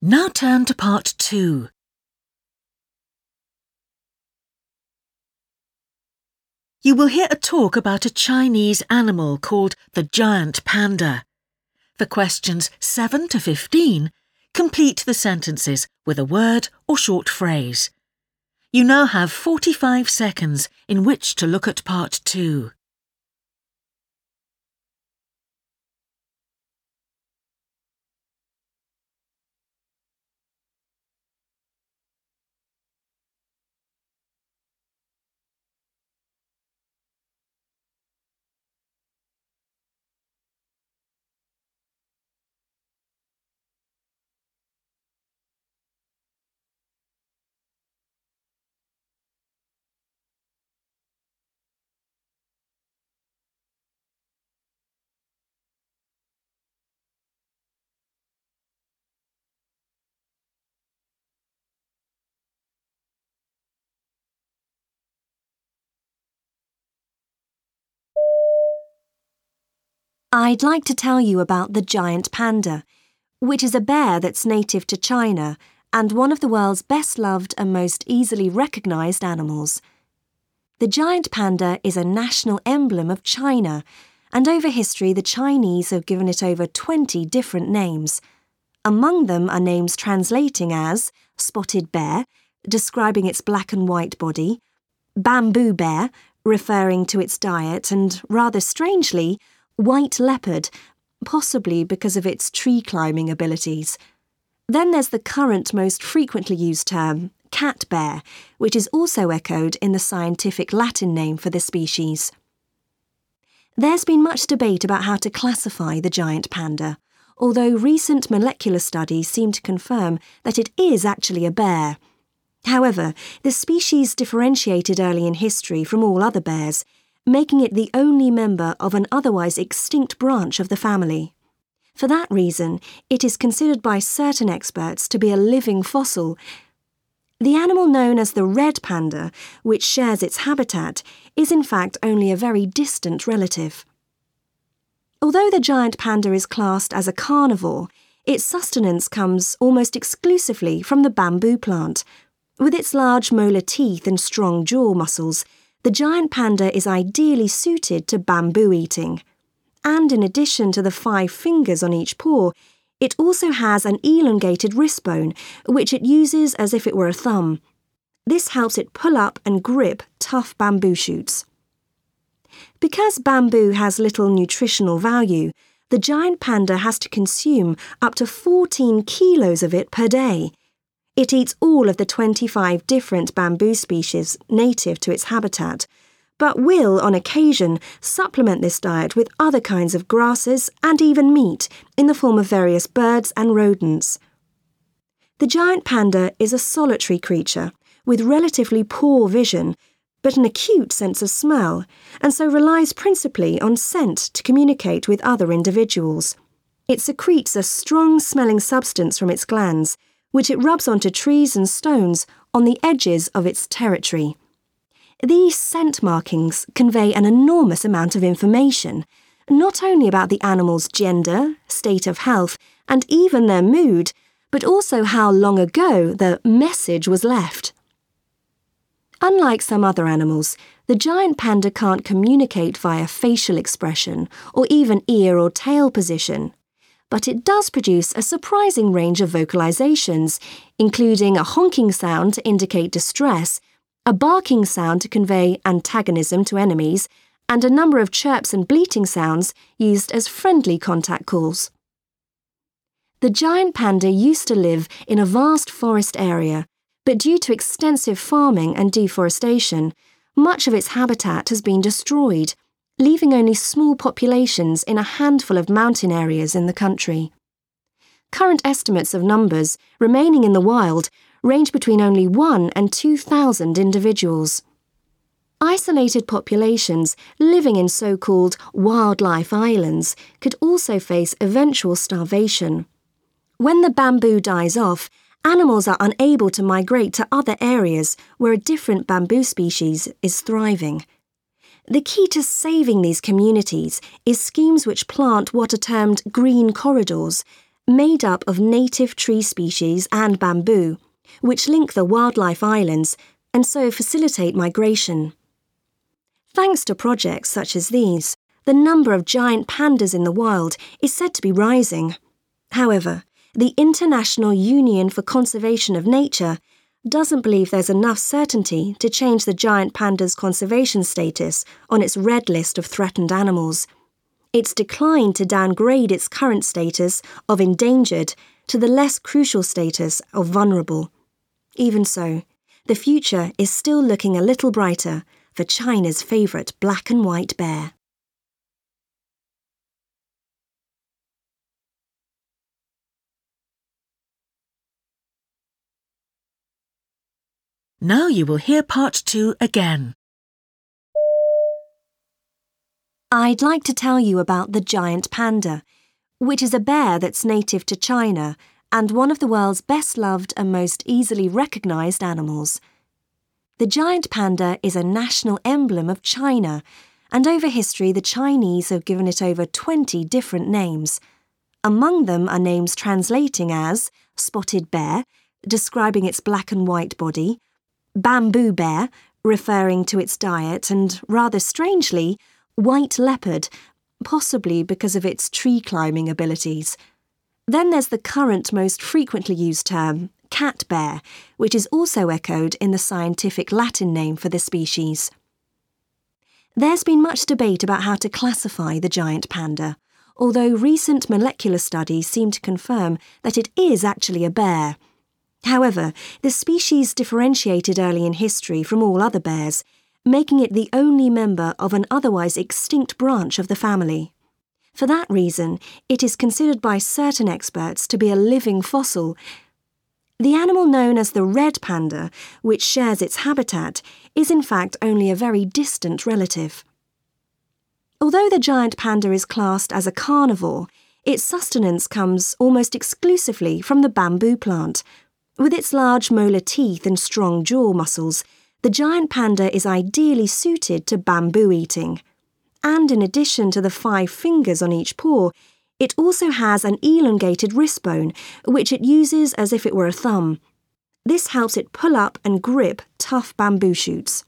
Now turn to part 2. You will hear a talk about a Chinese animal called the giant panda. For questions 7 to 15, complete the sentences with a word or short phrase. You now have 45 seconds in which to look at part 2. I'd like to tell you about the giant panda, which is a bear that's native to China and one of the world's best-loved and most easily recognised animals. The giant panda is a national emblem of China, and over history the Chinese have given it over 20 different names. Among them are names translating as spotted bear, describing its black and white body, bamboo bear, referring to its diet, and rather strangely, white leopard, possibly because of its tree-climbing abilities. Then there's the current most frequently used term, cat bear, which is also echoed in the scientific Latin name for the species. There's been much debate about how to classify the giant panda, although recent molecular studies seem to confirm that it is actually a bear. However, the species differentiated early in history from all other bears, making it the only member of an otherwise extinct branch of the family. For that reason, it is considered by certain experts to be a living fossil. The animal known as the red panda, which shares its habitat, is in fact only a very distant relative. Although the giant panda is classed as a carnivore, its sustenance comes almost exclusively from the bamboo plant. With its large molar teeth and strong jaw muscles, the giant panda is ideally suited to bamboo eating. And in addition to the 5 fingers on each paw, it also has an elongated wrist bone, which it uses as if it were a thumb. This helps it pull up and grip tough bamboo shoots. Because bamboo has little nutritional value, the giant panda has to consume up to 14 kilos of it per day. It eats all of the 25 different bamboo species native to its habitat, but will, on occasion, supplement this diet with other kinds of grasses and even meat in the form of various birds and rodents. The giant panda is a solitary creature with relatively poor vision, but an acute sense of smell, and so relies principally on scent to communicate with other individuals. It secretes a strong-smelling substance from its glands, which it rubs onto trees and stones on the edges of its territory. These scent markings convey an enormous amount of information, not only about the animal's gender, state of health, and even their mood, but also how long ago the message was left. Unlike some other animals, the giant panda can't communicate via facial expression or even ear or tail position. But it does produce a surprising range of vocalizations, including a honking sound to indicate distress, a barking sound to convey antagonism to enemies, and a number of chirps and bleating sounds used as friendly contact calls. The giant panda used to live in a vast forest area, but due to extensive farming and deforestation, much of its habitat has been destroyed, leaving only small populations in a handful of mountain areas in the country. Current estimates of numbers remaining in the wild range between only 1,000 and 2,000 individuals. Isolated populations living in so-called wildlife islands could also face eventual starvation. When the bamboo dies off, animals are unable to migrate to other areas where a different bamboo species is thriving. The key to saving these communities is schemes which plant what are termed green corridors, made up of native tree species and bamboo, which link the wildlife islands and so facilitate migration. Thanks to projects such as these, the number of giant pandas in the wild is said to be rising. However, the International Union for Conservation of Nature doesn't believe there's enough certainty to change the giant panda's conservation status on its red list of threatened animals. It's declined to downgrade its current status of endangered to the less crucial status of vulnerable. Even so, the future is still looking a little brighter for China's favourite black and white bear. Now you will hear part 2 again. I'd like to tell you about the giant panda, which is a bear that's native to China and one of the world's best-loved and most easily recognised animals. The giant panda is a national emblem of China, and over history the Chinese have given it over 20 different names. Among them are names translating as spotted bear, describing its black and white body, bamboo bear, referring to its diet, and rather strangely, white leopard, possibly because of its tree-climbing abilities. Then there's the current most frequently used term, cat bear, which is also echoed in the scientific Latin name for the species. There's been much debate about how to classify the giant panda, although recent molecular studies seem to confirm that it is actually a bear. However, the species differentiated early in history from all other bears, making it the only member of an otherwise extinct branch of the family. For that reason, it is considered by certain experts to be a living fossil. The animal known as the red panda, which shares its habitat, is in fact only a very distant relative. Although the giant panda is classed as a carnivore, its sustenance comes almost exclusively from the bamboo plant. With its large molar teeth and strong jaw muscles, the giant panda is ideally suited to bamboo eating. And in addition to the 5 fingers on each paw, it also has an elongated wrist bone, which it uses as if it were a thumb. This helps it pull up and grip tough bamboo shoots.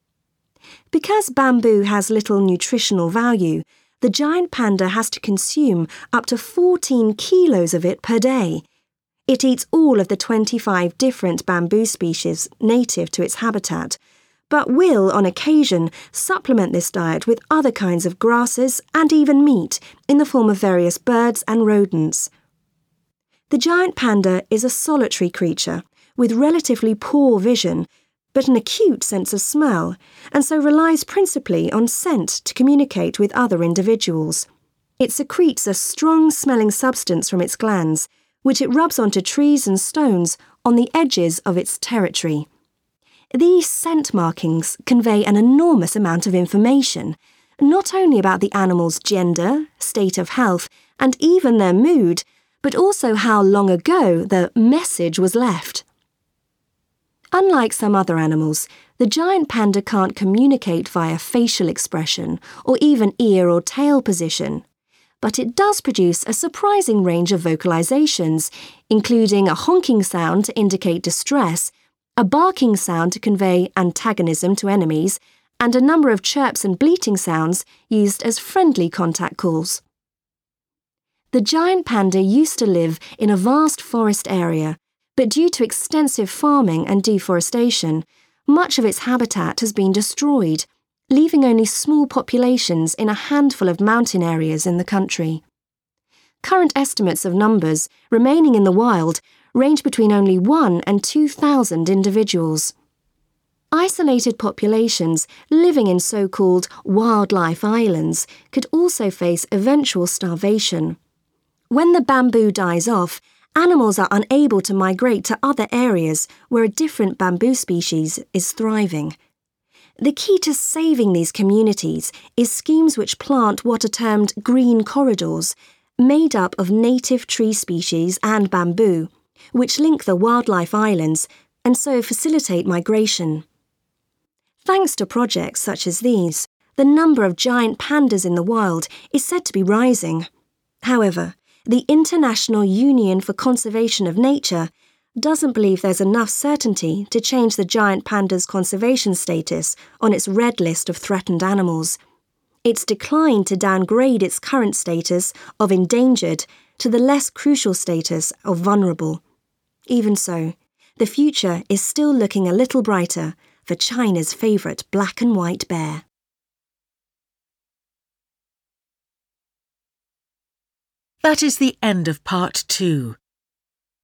Because bamboo has little nutritional value, the giant panda has to consume up to 14 kilos of it per day. It eats all of the 25 different bamboo species native to its habitat, but will, on occasion, supplement this diet with other kinds of grasses and even meat in the form of various birds and rodents. The giant panda is a solitary creature with relatively poor vision, but an acute sense of smell, and so relies principally on scent to communicate with other individuals. It secretes a strong-smelling substance from its glands, which it rubs onto trees and stones on the edges of its territory. These scent markings convey an enormous amount of information, not only about the animal's gender, state of health, and even their mood, but also how long ago the message was left. Unlike some other animals, the giant panda can't communicate via facial expression or even ear or tail position. But it does produce a surprising range of vocalizations, including a honking sound to indicate distress, a barking sound to convey antagonism to enemies, and a number of chirps and bleating sounds used as friendly contact calls. The giant panda used to live in a vast forest area, but due to extensive farming and deforestation, much of its habitat has been destroyed, leaving only small populations in a handful of mountain areas in the country. Current estimates of numbers remaining in the wild range between only 1,000 and 2,000 individuals. Isolated populations living in so-called wildlife islands could also face eventual starvation. When the bamboo dies off, animals are unable to migrate to other areas where a different bamboo species is thriving. The key to saving these communities is schemes which plant what are termed green corridors, made up of native tree species and bamboo, which link the wildlife islands and so facilitate migration. Thanks to projects such as these, the number of giant pandas in the wild is said to be rising. However, the International Union for Conservation of Nature doesn't believe there's enough certainty to change the giant panda's conservation status on its red list of threatened animals. It's declined to downgrade its current status of endangered to the less crucial status of vulnerable. Even so, the future is still looking a little brighter for China's favourite black and white bear. That is the end of part 2.